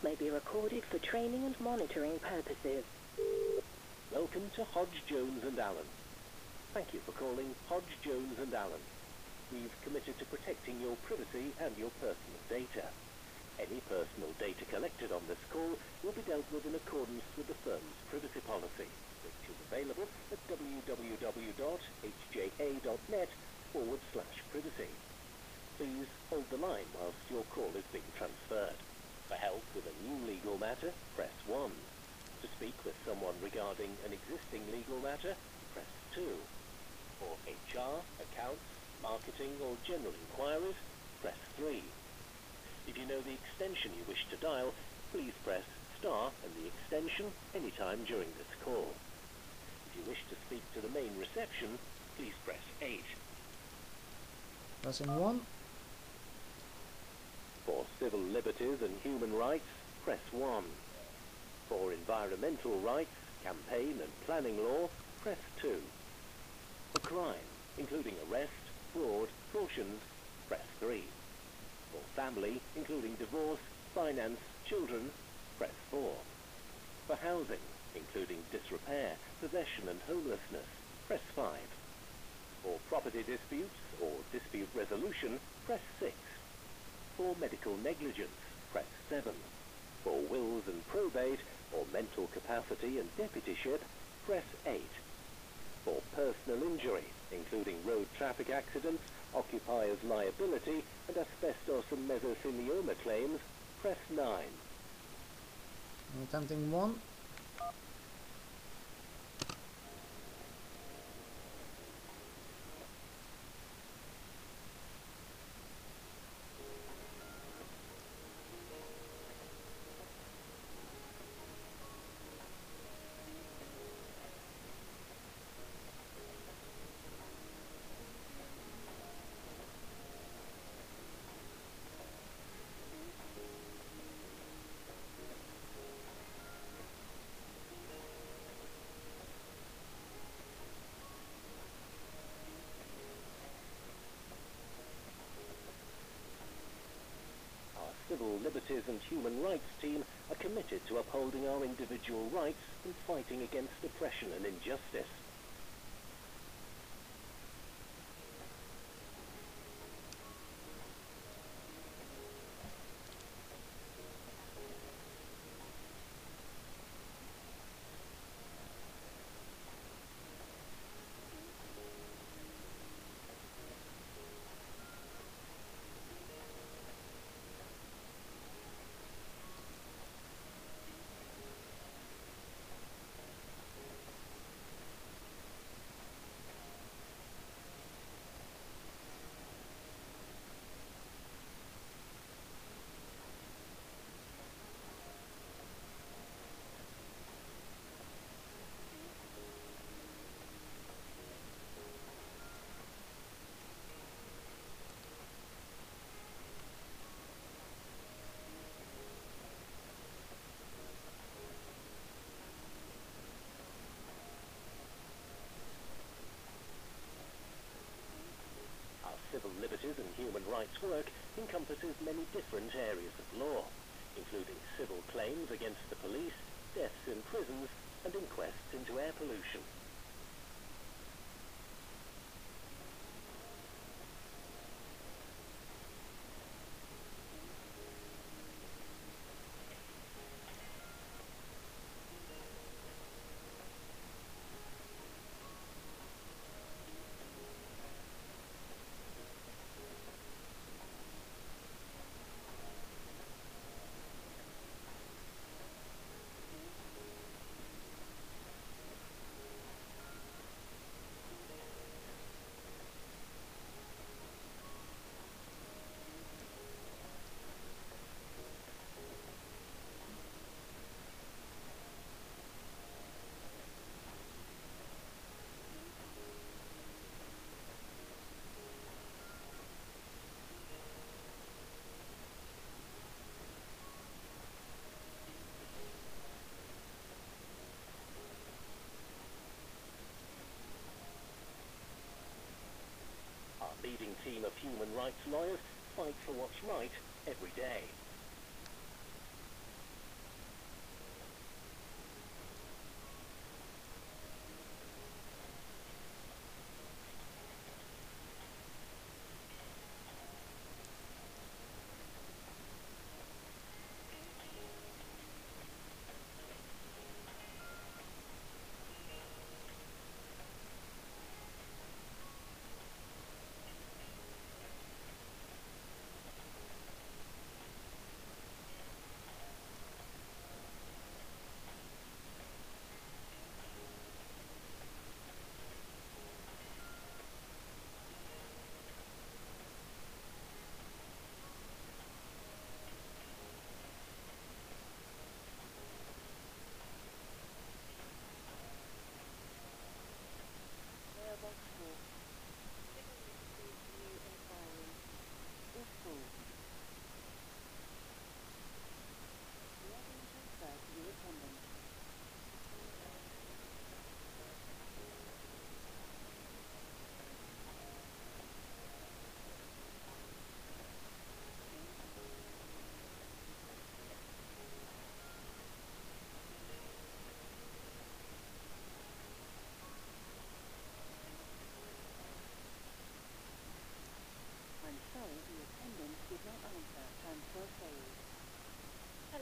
Calls may be recorded for training and monitoring purposes. Welcome to Hodge, Jones and Allen. Thank you for calling Hodge, Jones and Allen. We've committed to protecting your privacy and your personal data. Any personal data collected on this call will be dealt with in accordance with the firm's privacy policy, which is available at www.hja.net/privacy. Please hold the line whilst your call is being transferred. For help with a new legal matter, press 1. To speak with someone regarding an existing legal matter, press 2. For HR, accounts, marketing or general inquiries, press 3. If you know the extension you wish to dial, please press star and the extension anytime during this call. If you wish to speak to the main reception, please press 8. Pressing 1. For civil liberties and human rights, press 1. For environmental rights, campaign and planning law, press 2. For crime, including arrest, fraud, cautions, press 3. For family, including divorce, finance, children, press 4. For housing, including disrepair, possession and homelessness, press 5. For property disputes or dispute resolution, press 6. For medical negligence, press 7. For wills and probate or mental capacity and deputyship, press 8. For personal injury, including road traffic accidents, occupiers' liability, and asbestos and mesothelioma claims, press 9. Attempting 1. Civil liberties and human rights team are committed to upholding our individual rights and fighting against oppression and injustice. Civil liberties and human rights work encompasses many different areas of law, including civil claims against the police, deaths in prisons, and inquests into air pollution. Leading team of human rights lawyers fight for what's right every day.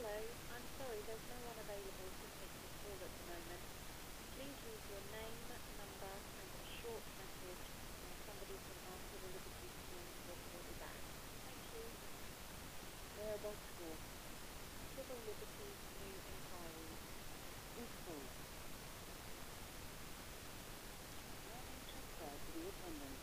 Hello, I'm sorry, there's no one available to take your call at the moment. Please leave your name, number, and a short message, and somebody from our Civil Liberties team will call you back. Thank you. Mailbox 4. Civil Liberties new inquiries. Is full. Now being transferred to the attendant.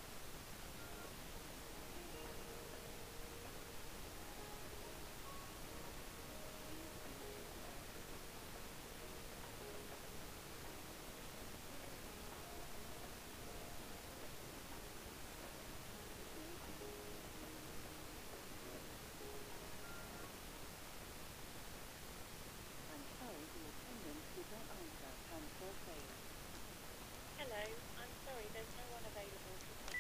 I'm sorry, the attendant did not answer. Transfer failed. Hello, I'm sorry, there's no one available to take.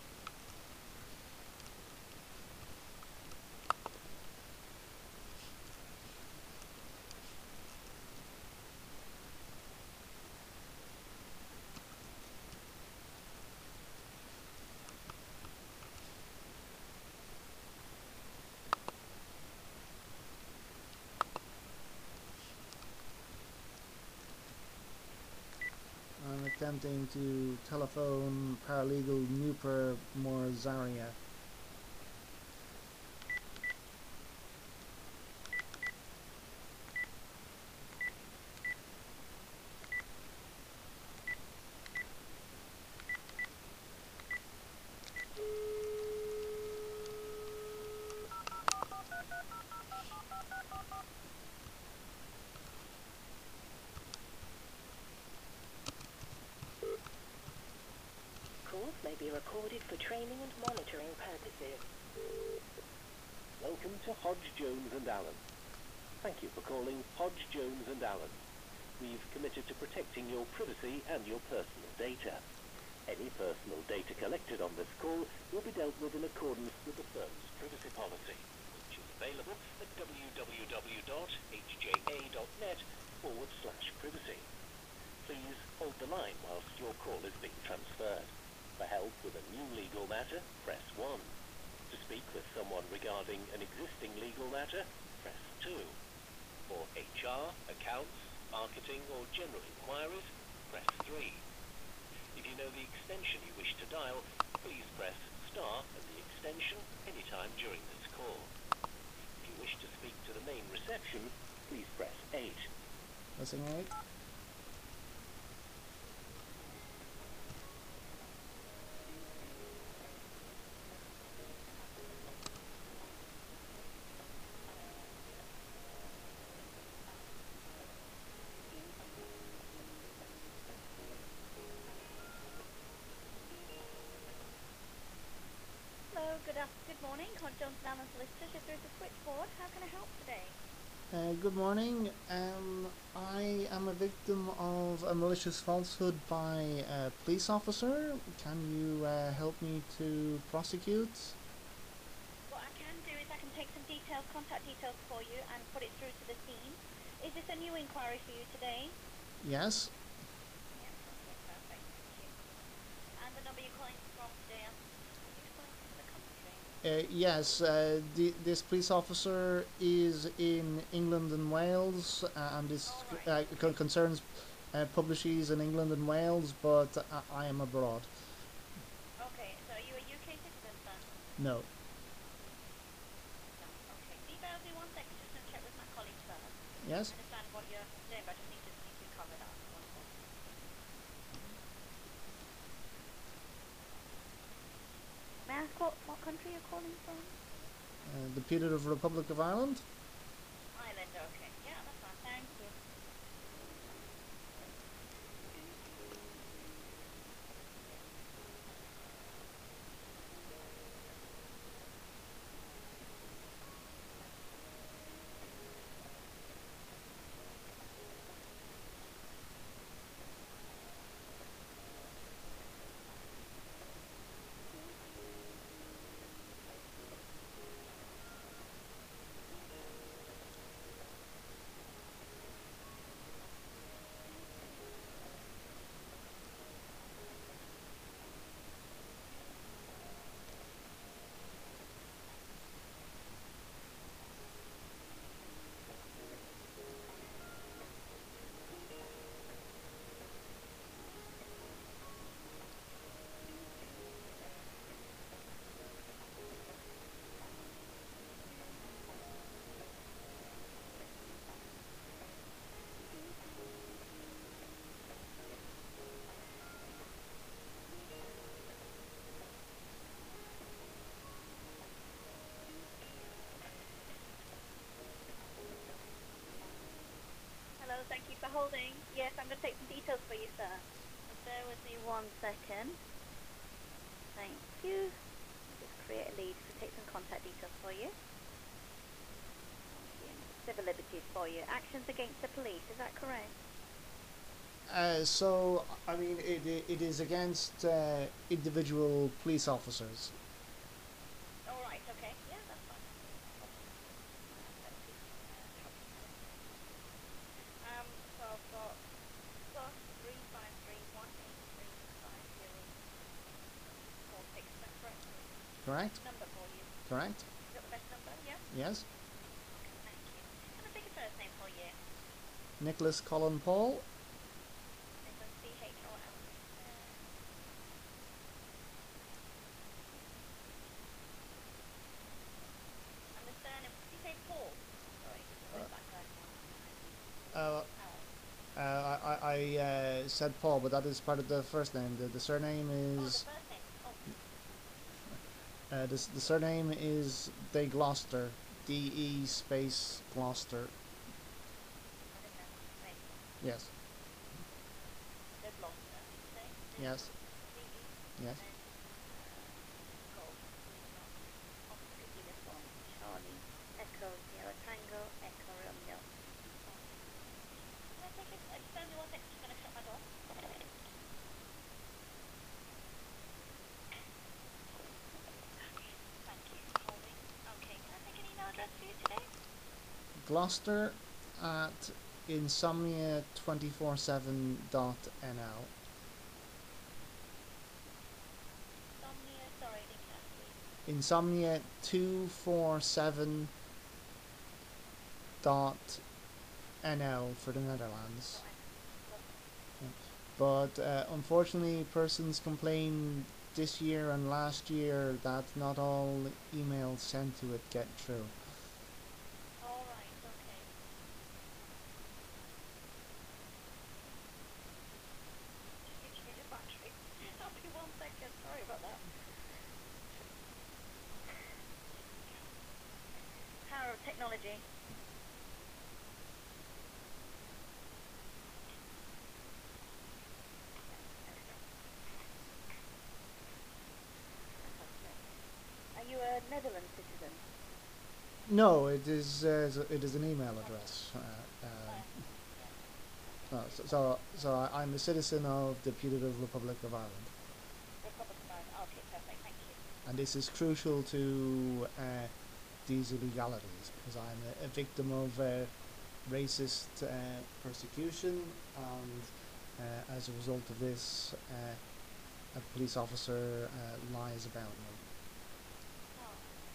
I'm attempting to telephone paralegal Nupur Morzaria. Calls may be recorded for training and monitoring purposes. Welcome to Hodge, Jones and Allen. Thank you for calling Hodge, Jones and Allen. We've committed to protecting your privacy and your personal data. Any personal data collected on this call will be dealt with in accordance with the firm's privacy policy, which is available at www.hja.net/privacy. Please hold the line whilst your call is being transferred. For help with a new legal matter, press 1. To speak with someone regarding an existing legal matter, press 2. For HR, accounts, marketing or general inquiries, press 3. If you know the extension you wish to dial, please press star and the extension anytime during this call. If you wish to speak to the main reception, please press 8. Pressing 8. Hello, good morning. Hodge, Jones and Allen Solicitors. You're through the switchboard. How can I help today? Good morning. I am a victim of a malicious falsehood by a police officer. Can you help me to prosecute? What I can do is I can take some details, contact details for you and put it through to the team. Is this a new inquiry for you today? Yes. Yes, okay, perfect, thank you. And the number you're calling from today, are you calling from the country? Yes, this police officer is in England and Wales, and this concerns publishes in England and Wales, but I am abroad. Okay, so are you a UK citizen, sir? No. No, okay. Can you bear with me 1 second, just going to check with my colleague first. Yes. I understand what you're saying, but I just need to cover that. 1 second. May I ask what country you're calling from? The Putative Republic of Ireland. Ireland, okay. Yeah, that's fine. Thank you. second. Thank you. Just create a lead to take some contact details for you. Thank you. Civil liberties for you. Actions against the police, is that correct? So, I mean, it is against individual police officers. All right, okay. Yeah, that's fine. So I've got +353183504 is that correct? Correct? Number for you. Correct? Is that the best number? Yeah? Yes. Okay, thank you. Can I take a first name for you? Nicholas Colin Paul. Nicholas C-H-O-L. And the surname, did you say Paul? Sorry, just went back there. I said Paul, but that is part of the first name. The surname Oh, the is first name. Oh, the surname is De Gloucester. D-E space Gloucester. I didn't know. Wait, Yes. the Gloucester, did you say? Yes. C-E? Yes. And then, Golf. Oscar Uniform. Charlie. Echo Sierra Tango. Echo Romeo. Can I take it? Just bear me 1 second. Just gonna shut my door. Thank you for holding. Okay, can I take an email address for you today? Gloucester at insomnia247.nl. Insomnia, sorry, I didn't catch you. Insomnia247.nl for the Netherlands. But unfortunately, persons complain this year and last year that not all emails sent to it get through. All right, okay. Just give me the battery. I'll be 1 second. Sorry about that. Power of technology. Are you a Netherlands citizen? No, it is an email address. I'm a citizen of the Putative Republic of Ireland, Republic of Ireland. Okay, perfect. Thank you. and this is crucial to these illegalities because I'm a victim of racist persecution, and as a result of this, a police officer lies about me. Oh.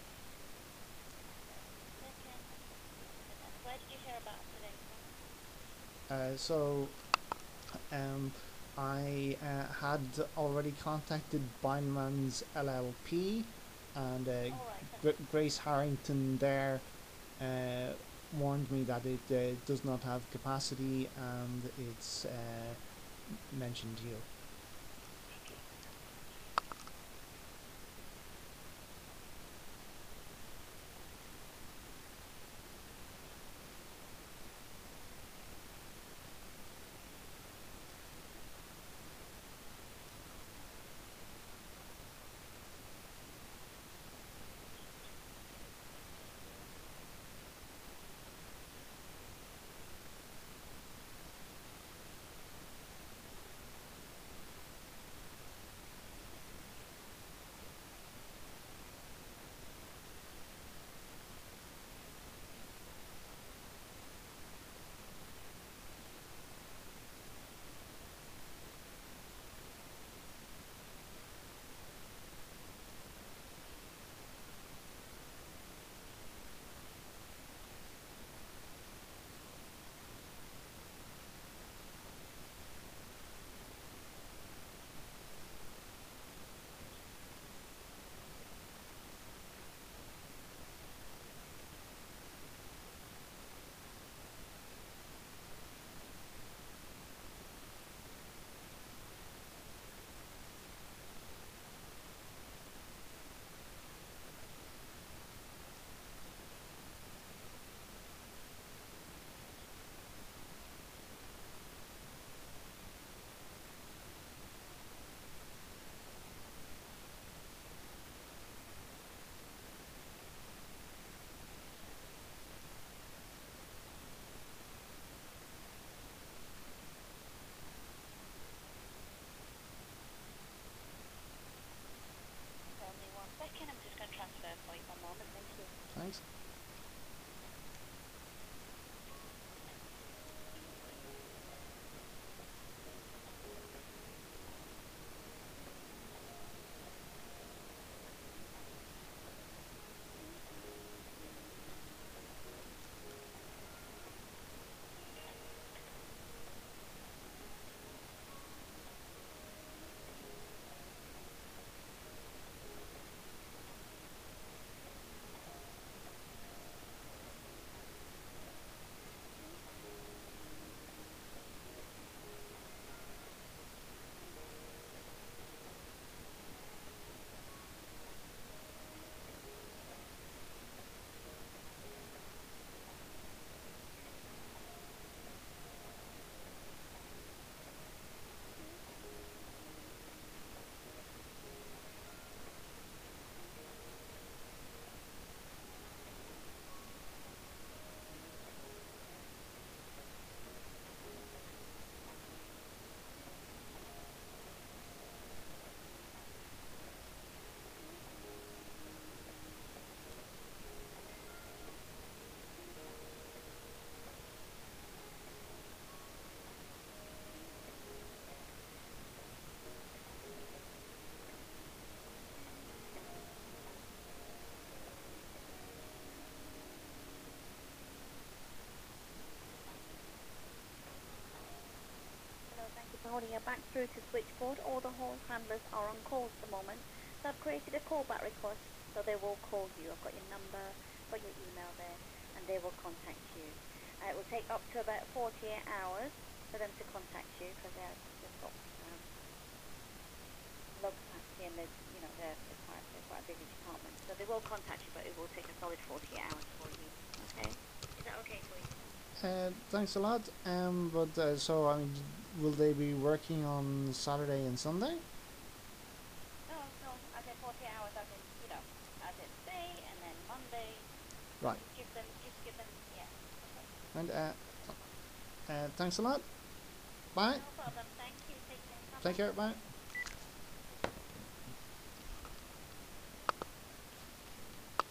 Second. Where did you hear about us today, sir? I had already contacted Bindmans LLP, and All right. Grace Harrington there warned me that it does not have capacity, and it's mentioned you. through to switchboard. All the hall handlers are on calls at the moment. So I've created a callback request, so they will call you. I've got your number, got your email there, and they will contact you. It will take up to about 48 hours for them to contact you because they've got low capacity and they're quite a busy department. So they will contact you, but it will take a solid 48 hours for you. Okay? Is that okay for you? Thanks a lot. So I mean, will they be working on Saturday and Sunday? No, I said 48 hours as in, as in today and then Monday. Right. Just give them, yeah. And thanks a lot. Bye. No problem. Thank you. Take care. Take Bye-bye. care. Bye.